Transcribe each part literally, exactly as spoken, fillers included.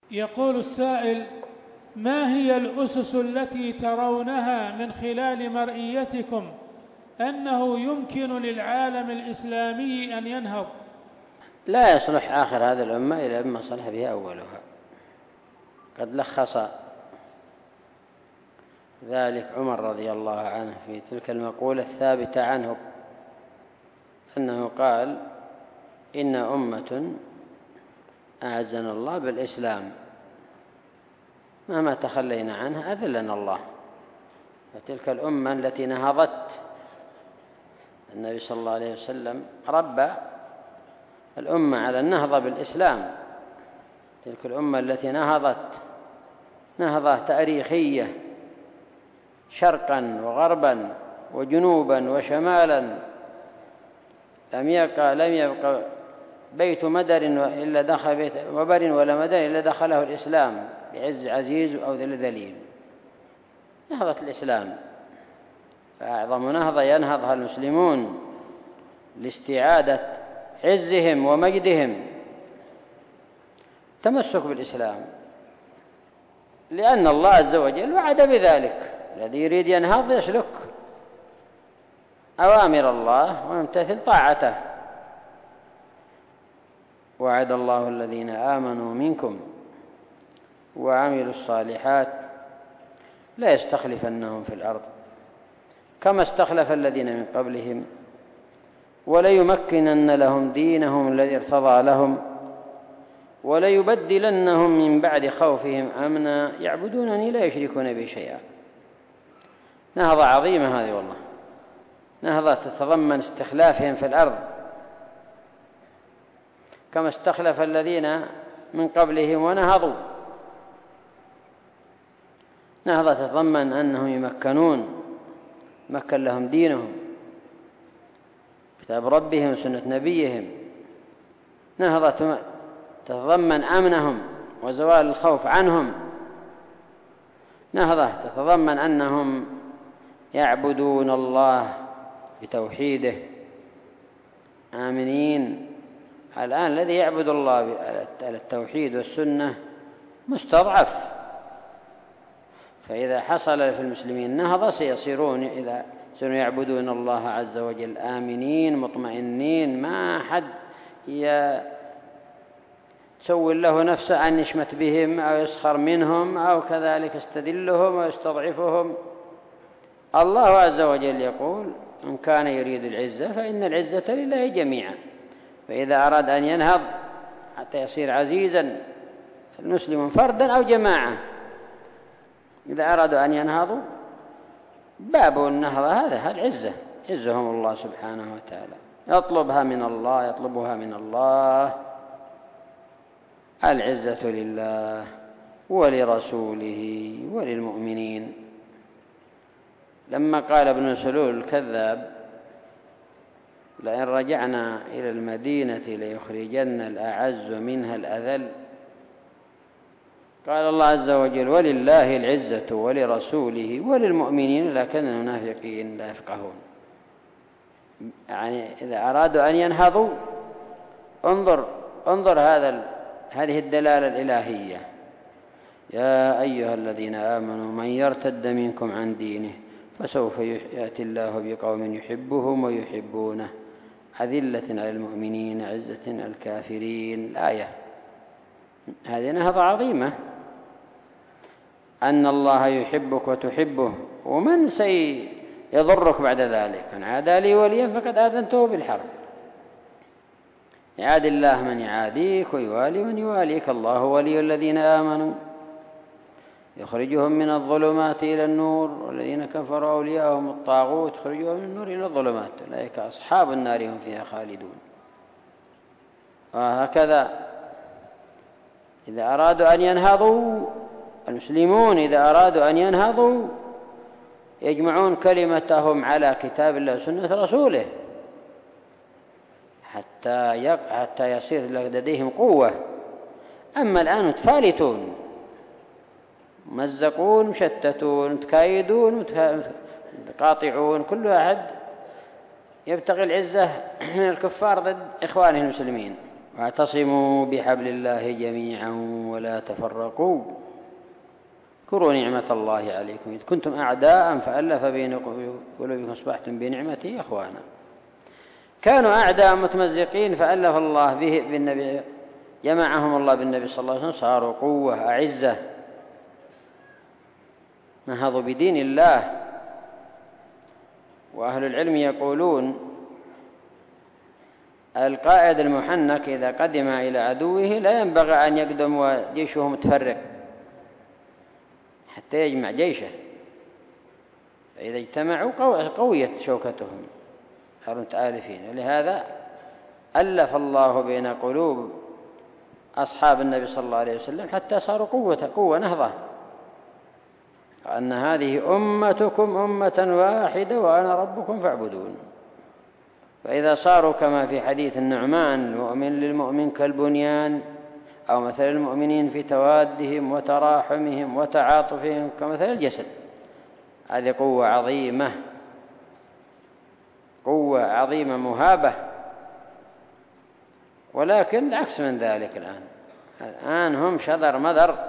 يقول السائل: ما هي الأسس التي ترونها من خلال مرئيتكم أنه يمكن للعالم الإسلامي أن ينهض؟ لا يصلح آخر هذه الأمة إلا بما صلح به أولها. قد لخص ذلك عمر رضي الله عنه في تلك المقولة الثابتة عنه، أنه قال: إن أمة أعزنا الله بالإسلام، مهما تخلينا عنها أذلنا الله. فتلك الأمة التي نهضت، النبي صلى الله عليه وسلم ربى الأمة على النهضة بالإسلام. تلك الأمة التي نهضت نهضة تاريخية شرقا وغربا وجنوبا وشمالا، لم يبقى لم يبقى بيت مدر إلا دخل بيت وبر ولا مدر إلا دخله الإسلام بعز عزيز أو ذل ذليل. نهضة الإسلام، فأعظم نهضة ينهضها المسلمون لاستعادة عزهم ومجدهم تمسك بالإسلام، لأن الله عز وجل وعد بذلك. الذي يريد ينهض يسلك أوامر الله ويمتثل طاعته. وعد الله الذين آمنوا منكم وعملوا الصالحات لا يستخلفنهم في الأرض كما استخلف الذين من قبلهم وليمكنن لهم دينهم الذي ارتضى لهم وليبدلنهم من بعد خوفهم أمنا يعبدونني لا يشركون بي شيئا. نهضة عظيمة هذه والله، نهضة تتضمن استخلافهم في الأرض كما استخلف الذين من قبلهم ونهضوا. نهضة تتضمن أنهم يمكنون، مكن لهم دينهم كتاب ربهم وسنة نبيهم. نهضة تتضمن أمنهم وزوال الخوف عنهم. نهضة تتضمن أنهم يعبدون الله بتوحيده آمنين. الآن الذي يعبد الله على التوحيد والسنة مستضعف، فإذا حصل في المسلمين نهضة سيصيرون إلى سيصيرون يعبدون الله عز وجل آمنين مطمئنين، ما حد يسول له نفسه أن يشمت بهم أو يسخر منهم أو كذلك يستذلهم ويستضعفهم. الله عز وجل يقول: إن كان يريد العزة فإن العزة لله جميعا. فإذا أراد أن ينهض حتى يصير عزيزا المسلم فردا أو جماعة، إذا أرادوا أن ينهضوا باب النهضة هذا العزة، عزهم الله سبحانه وتعالى، يطلبها من الله يطلبها من الله. العزة لله ولرسوله وللمؤمنين. لما قال ابن سلول الكذاب: لئن رجعنا إلى المدينة ليخرجن الأعز منها الأذل، قال الله عز وجل: ولله العزة ولرسوله وللمؤمنين لكن المنافقين لا يفقهون. يعني إذا أرادوا أن ينهضوا انظر انظر هذا هذه الدلالة الإلهية: يا أيها الذين آمنوا من يرتد منكم عن دينه فسوف يأتي الله بقوم يحبهم ويحبونه أذلة على المؤمنين عزة على الكافرين. الآية هذه نهضة عظيمة، أن الله يحبك وتحبه، ومن سيضرك بعد ذلك؟ من عادى لي وليا فقد آذنته بالحرب. يعاد الله من يعاديك ويوالي من يواليك. الله ولي الذين آمنوا يخرجهم من الظلمات إلى النور والذين كفروا أولياءهم الطاغوت يخرجهم من النور إلى الظلمات أولئك أصحاب النار هم فيها خالدون. وهكذا إذا أرادوا أن ينهضوا المسلمون، إذا أرادوا أن ينهضوا يجمعون كلمتهم على كتاب الله وسنة رسوله حتى حتى يصير لديهم قوة. أما الآن متفالتون ممزقون مشتتون متكايدون متقاطعون، كل واحد يبتغي العزة من الكفار ضد إخوانه المسلمين واعتصموا بحبل الله جميعا ولا تفرقوا اذكروا نعمة الله عليكم إذ كنتم أعداء فألف بين قلوبكم أصبحتم بنعمته إخوانا. كانوا أعداء متمزقين فألف الله به بالنبي، جمعهم الله بالنبي صلى الله عليه وسلم، صاروا قوة أعزة نهضوا بدين الله. وأهل العلم يقولون القائد المحنك إذا قدم إلى عدوه لا ينبغي أن يقدم وجيشه متفرق حتى يجمع جيشه، فإذا اجتمعوا قويت شوكتهم، صاروا متآلفين. ولهذا ألف الله بين قلوب أصحاب النبي صلى الله عليه وسلم حتى صاروا قوة قوة نهضة، أن هذه أمتكم أمة واحدة وأنا ربكم فاعبدون. فإذا صاروا كما في حديث النعمان المؤمن للمؤمن كالبنيان، أو مثل المؤمنين في توادهم وتراحمهم وتعاطفهم كمثل الجسد، هذه قوة عظيمة، قوة عظيمة مهابة. ولكن العكس من ذلك الآن الآن هم شذر مذر،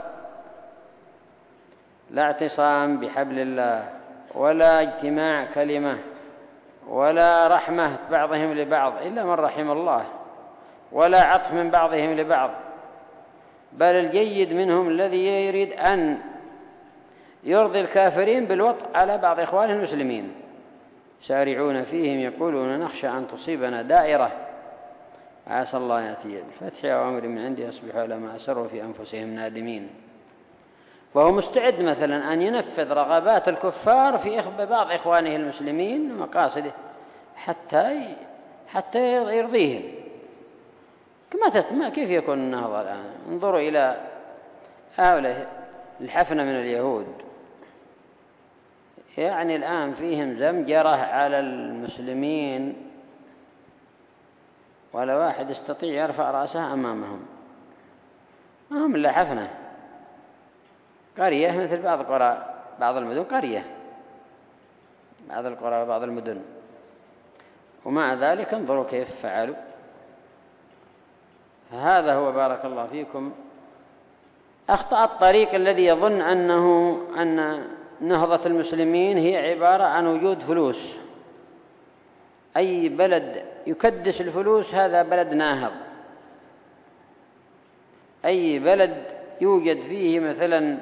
لا اعتصام بحبل الله ولا اجتماع كلمة ولا رحمة بعضهم لبعض إلا من رحم الله، ولا عطف من بعضهم لبعض، بل الجيد منهم الذي يريد أن يرضي الكافرين بالوطء على بعض إخوانه المسلمين، سارعون فيهم يقولون نخشى أن تصيبنا دائرة عسى الله يأتي بالفتح أو أمر من عنده يصبحوا على ما أسروا في أنفسهم نادمين. وهو مستعد مثلا أن ينفذ رغبات الكفار في بعض إخوانه المسلمين ومقاصده حتى حتى يرضيهم. كما كيف يكون النهضة الآن؟ انظروا إلى هؤلاء الحفنة من اليهود، يعني الآن فيهم زمجرة على المسلمين ولا واحد يستطيع يرفع رأسه أمامهم، ما هم إلا حفنة، قرية مثل بعض القرى بعض المدن، قرية بعض القرى وبعض المدن، ومع ذلك انظروا كيف فعلوا. هذا هو بارك الله فيكم أخطأ الطريق الذي يظن أنه أن نهضة المسلمين هي عبارة عن وجود فلوس، أي بلد يكدس الفلوس هذا بلد ناهض، أي بلد يوجد فيه مثلا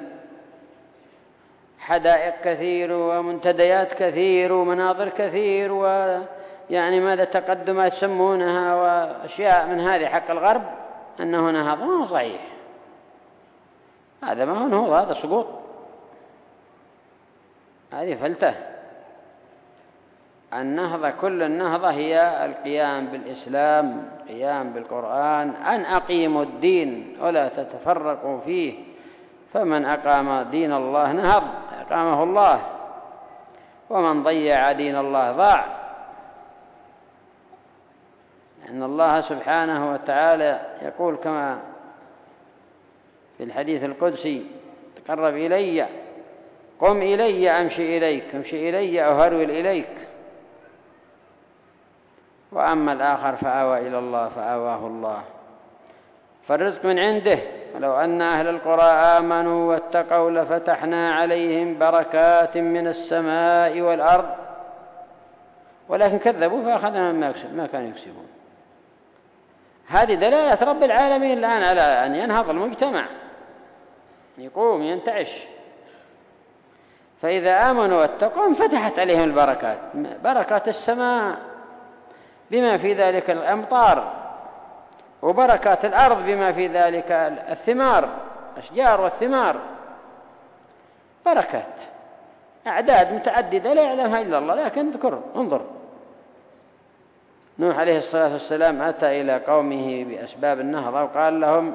حدائق كثير ومنتديات كثير ومناظر كثير ويعني ماذا تقدمات يسمونها وأشياء من هذه حق الغرب أنه نهض، ما هو صحيح، هذا ما هو نهض، هذا سقوط، هذه فلتة. النهضة كل النهضة هي القيام بالإسلام، القيام بالقرآن، أن أقيموا الدين ولا تتفرقوا فيه، فمن أقام دين الله نهض أقامه الله، ومن ضيع دين الله ضاع. إن الله سبحانه وتعالى يقول كما في الحديث القدسي تقرب إلي قم إلي أمشي إليك، أمشي إلي أو هرول إليك. وأما الآخر فآوى إلى الله فآواه الله. فالرزق من عنده، ولو أن أهل القرى آمنوا واتقوا لفتحنا عليهم بركات من السماء والأرض ولكن كذبوا فأخذنا ما كانوا يكسبون. هذه دلالة رب العالمين الآن على أن ينهض المجتمع، يقوم ينتعش. فإذا آمنوا واتقوا انفتحت عليهم البركات، بركات السماء بما في ذلك الأمطار، وبركات الأرض بما في ذلك الثمار، الأشجار والثمار، بركات أعداد متعددة لا يعلمها إلا الله. لكن اذكر انظر نوح عليه الصلاة والسلام أتى إلى قومه بأسباب النهضة وقال لهم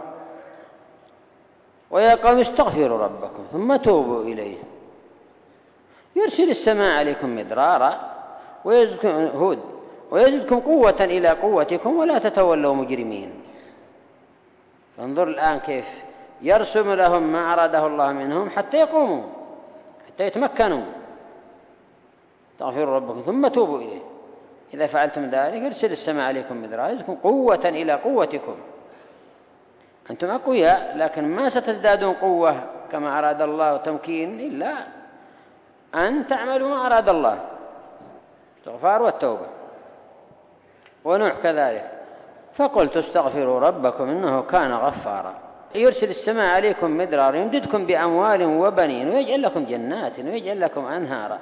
ويا قوم استغفروا ربكم ثم توبوا إليه يرسل السماء عليكم مدرارا ويزدكم هود ويزدكم قوة إلى قوتكم ولا تتولوا مجرمين. فانظر الآن كيف يرسم لهم ما أراده الله منهم حتى يقوموا، حتى يتمكنوا. استغفروا ربكم ثم توبوا إليه، إذا فعلتم ذلك يرسل السماء عليكم مدرارا يزدكم قوة إلى قوتكم أنتم أقوياء، لكن ما ستزدادون قوة كما أراد الله وتمكين إلا أن تعملوا ما أراد الله، الاستغفار والتوبة. ونوح كذلك، فقلت استغفروا ربكم إنه كان غفارا يرسل السماء عليكم مدرارا يمددكم بأموال وبنين ويجعل لكم جنات ويجعل لكم أنهارا.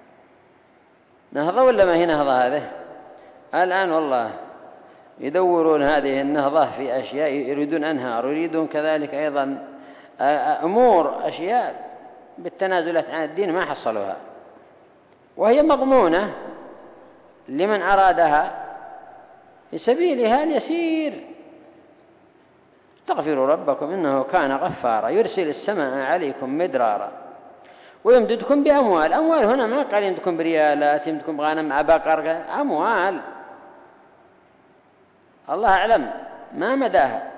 نهضة ولا ما هي نهضة هذه؟ الآن والله يدورون هذه النهضة في أشياء، يريدون أنهار ويريدون كذلك أيضا أمور أشياء بالتنازلات عن الدين ما حصلوها، وهي مضمونة لمن أرادها لسبيلها اليسير. استغفروا ربكم إنه كان غفارا يرسل السماء عليكم مدرارا ويمددكم بأموال. أموال هنا ما قال يمددكم بريالات، يمددكم بغنم عباقر، أموال الله أعلم ما مداها.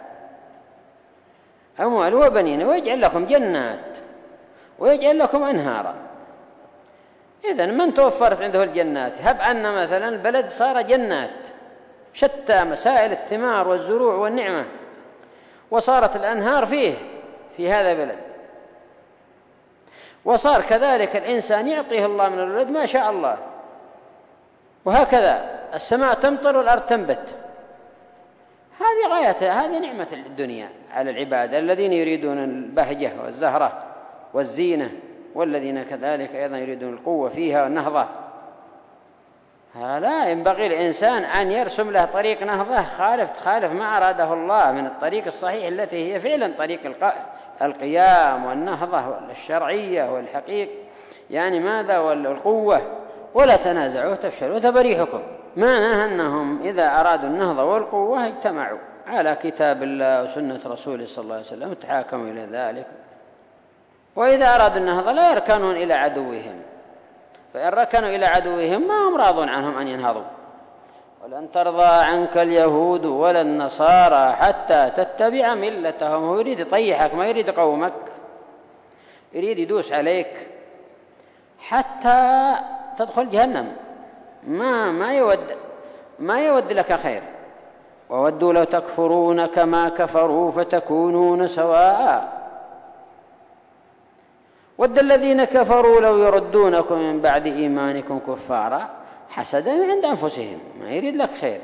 أموال وبنين ويجعل لكم جنات ويجعل لكم أنهارا. إذن من توفرت عنده الجنات، هب أن مثلا البلد صار جنات شتى مسائل الثمار والزروع والنعمة، وصارت الأنهار فيه في هذا البلد، وصار كذلك الإنسان يعطيه الله من الولد ما شاء الله، وهكذا السماء تمطر والأرض تنبت. هذه غاية، هذه نعمة الدنيا على العباد الذين يريدون البهجة والزهرة والزينة، والذين كذلك أيضا يريدون القوة فيها والنهضة. لا ينبغي الإنسان أن يرسم له طريق نهضة خالف تخالف ما أراده الله من الطريق الصحيح التي هي فعلا طريق القيام والنهضة الشرعية والحقيق، يعني ماذا والقوة. ولا تنازعوا تفشلوا وتبريحكم. معناها أنهم إذا أرادوا النهضة والقوة اجتمعوا على كتاب الله وسنة رسوله صلى الله عليه وسلم وتحاكموا إلى ذلك. وإذا أرادوا النهضة لا يركنون إلى عدوهم، فإن ركنوا إلى عدوهم ما هم راضون عنهم أن ينهضوا. ولن ترضى عنك اليهود ولا النصارى حتى تتبع ملتهم. هو يريد يطيحك، ما يريد قومك، يريد يدوس عليك حتى تدخل جهنم. ما ما يود ما يود لك خير. وودوا لو تكفرون كما كفروا فتكونون سواء. ود الذين كفروا لو يردونكم من بعد إيمانكم كفارا حسدا عند أنفسهم، ما يريد لك خير،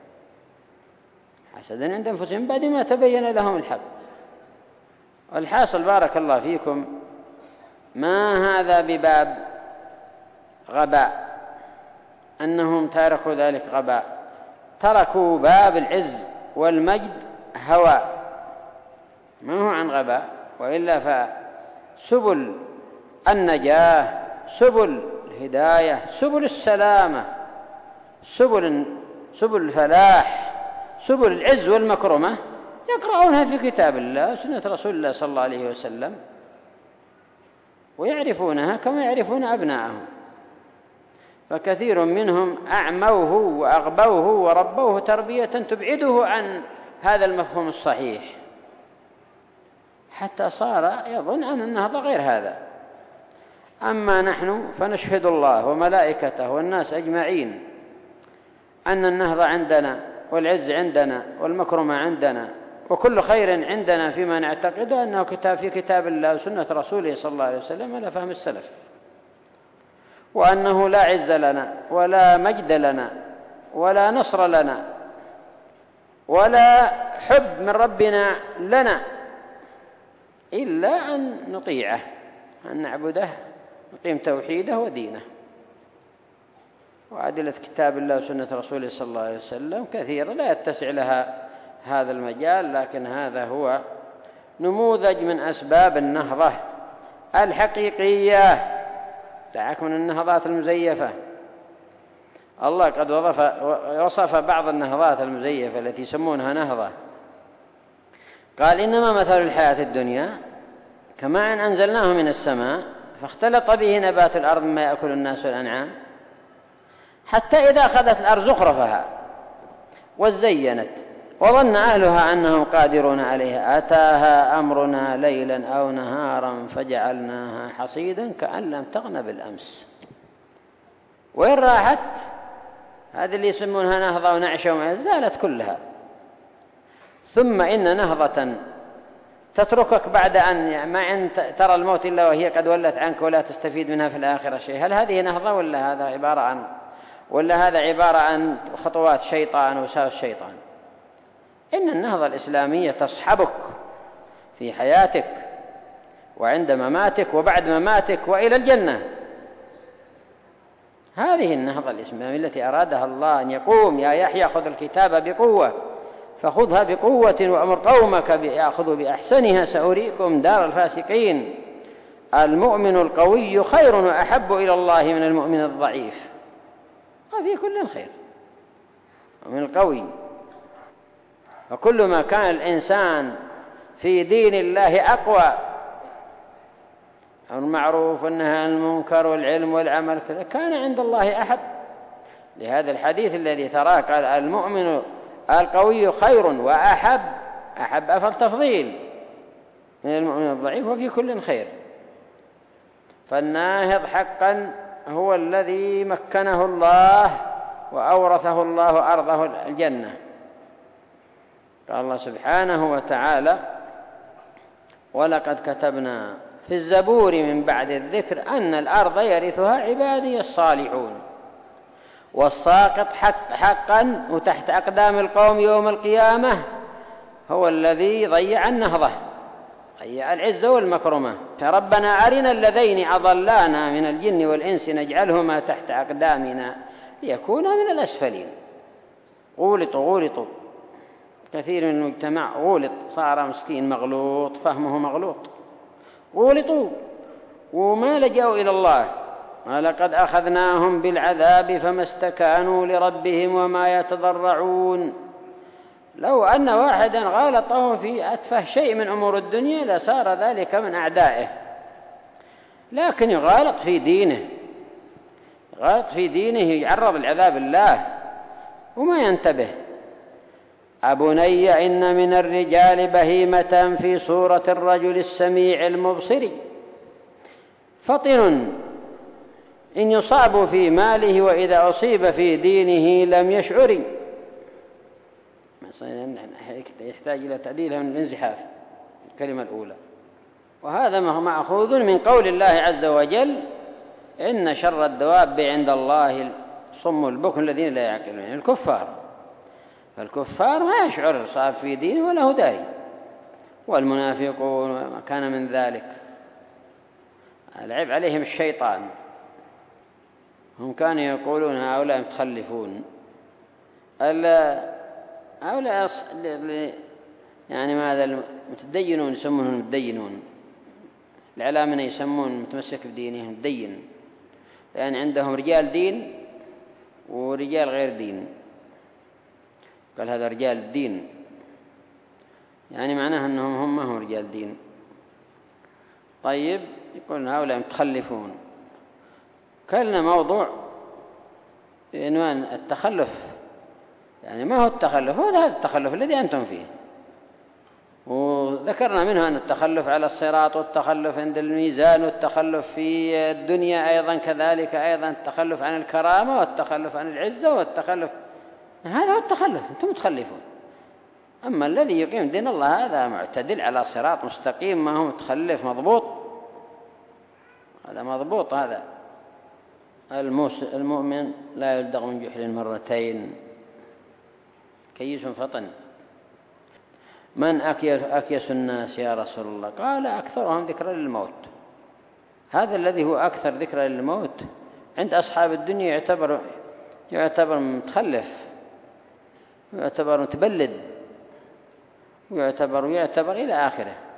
حسدا عند أنفسهم بعد ما تبين لهم الحق. والحاصل بارك الله فيكم ما هذا بباب غباء، أنهم تركوا ذلك غباء، تركوا باب العز والمجد هواء، ما هو عن غباء، وإلا فسبل النجاة، سبل الهداية، سبل السلامة، سبل سبل الفلاح، سبل العز والمكرمة يقرؤونها في كتاب الله وسنة رسول الله صلى الله عليه وسلم، ويعرفونها كما يعرفون أبناءهم. فكثير منهم أعموه وأغبوه وربوه تربية تبعده عن هذا المفهوم الصحيح، حتى صار يظن أن النهضة غير هذا. أما نحن فنشهد الله وملائكته والناس أجمعين أن النهضة عندنا والعز عندنا والمكرمة عندنا وكل خير عندنا فيما نعتقد أنه كتاب في كتاب الله وسنة رسوله صلى الله عليه وسلم على فهم السلف، وأنه لا عز لنا ولا مجد لنا ولا نصر لنا ولا حب من ربنا لنا إلا أن نطيعه، أن نعبده، نقيم توحيده ودينه. وأدلة كتاب الله وسنة رسوله صلى الله عليه وسلم كثيرة لا يتسع لها هذا المجال، لكن هذا هو نموذج من أسباب النهضة الحقيقية. دعك من النهضات المزيفة. الله قد وصف بعض النهضات المزيفة التي يسمونها نهضة، قال إنما مثل الحياة الدنيا كما أن أنزلناه من السماء فاختلط به نبات الأرض مما يأكل الناس والأنعام حتى إذا أخذت الأرض زخرفها وزينت وظن أهلها أنهم قادرون عليها أتاها أمرنا ليلا أو نهارا فجعلناها حصيدا كأن لم تغن بالأمس. وإن راحت هذه اللي يسمونها نهضة ونعشة وما زالت كلها، ثم إن نهضة تتركك بعد أن ما أن ترى الموت إلا وهي قد ولت عنك ولا تستفيد منها في الآخرة شيء، هل هذه نهضة ولا هذا عبارة عن ولا هذا عبارة عن خطوات شيطان وساوس الشيطان؟ إن النهضة الإسلامية تصحبك في حياتك وعند مماتك وبعد مماتك وإلى الجنة. هذه النهضة الإسلامية التي أرادها الله أن يقوم: يا يحيى خذ الكتاب بقوة فخذها بقوة وأمر قومك يأخذوا بأحسنها سأريكم دار الفاسقين. المؤمن القوي خير وأحب إلى الله من المؤمن الضعيف، وفي كل خير. من القوي، وكل ما كان الإنسان في دين الله أقوى، المعروف والنهي عن المنكر والعلم والعمل كان عند الله أحب. لهذا الحديث الذي تراه قال: المؤمن القوي خير وأحب، أحب أفضل تفضيل من المؤمن الضعيف، وفي كل خير. فالناهض حقا هو الذي مكنه الله وأورثه الله أرضه الجنة. قال الله سبحانه وتعالى: ولقد كتبنا في الزبور من بعد الذكر أن الأرض يرثها عبادي الصالحون. والساقط حق حقا وتحت أقدام القوم يوم القيامة هو الذي ضيع النهضة، ضيع العزة والمكرمة. فربنا أرنا اللذين أضلانا من الجن والإنس نجعلهما تحت أقدامنا ليكونا من الأسفلين. غولطوا غولطوا كثير من المجتمع غولط، صار مسكين مغلوط، فهمه مغلوط، غولطوا وما لجأوا إلى الله. ولقد أخذناهم بالعذاب فما استكانوا لربهم وما يتضرعون. لو أن واحدا غالطه في أتفه شيء من أمور الدنيا لصار ذلك من أعدائه، لكن يغالط في دينه، يغالط في دينه يعرض لعذاب الله وما ينتبه. أبني إن من الرجال بهيمة في صورة الرجل السميع المبصر، فطن إن يصاب في ماله وإذا أصيب في دينه لم يشعر. يحتاج إلى تعديلها من الانزحاف الكلمة الأولى. وهذا مأخوذ من قول الله عز وجل: إن شر الدواب عند الله الصم البكم الذين لا يعقلون، يعني الكفار. فالكفار ما يشعر صار في دينه ولا هو داري، والمنافقون وما كان من ذلك العيب عليهم الشيطان. هم كانوا يقولون هؤلاء متخلفون، هؤلاء يعني ماذا المتدينون يسمونهم المتدينون، العلامنة يسمون متمسك بدينهم متدين، لأن عندهم رجال دين ورجال غير دين. قال هذا رجال الدين، يعني معناه أنهم هم ما هم رجال دين. طيب يقولون هؤلاء متخلفون. كلنا موضوع بعنوان التخلف، يعني ما هو التخلف؟ هو هذا التخلف الذي أنتم فيه، وذكرنا منه أن التخلف على الصراط والتخلف عند الميزان والتخلف في الدنيا أيضا كذلك، أيضا التخلف عن الكرامة والتخلف عن العزة والتخلف، هذا هو التخلف، أنتم متخلفون. أما الذي يقيم دين الله هذا معتدل على صراط مستقيم، ما هو متخلف، مضبوط، هذا مضبوط. هذا المؤمن لا يلدغ من جحر مرتين، كيس فطن. من أكيس الناس يا رسول الله؟ قال أكثرهم ذكرى للموت. هذا الذي هو أكثر ذكرى للموت عند أصحاب الدنيا يعتبر يعتبر متخلف، يعتبر متبلد، ويعتبر ويعتبر إلى آخره.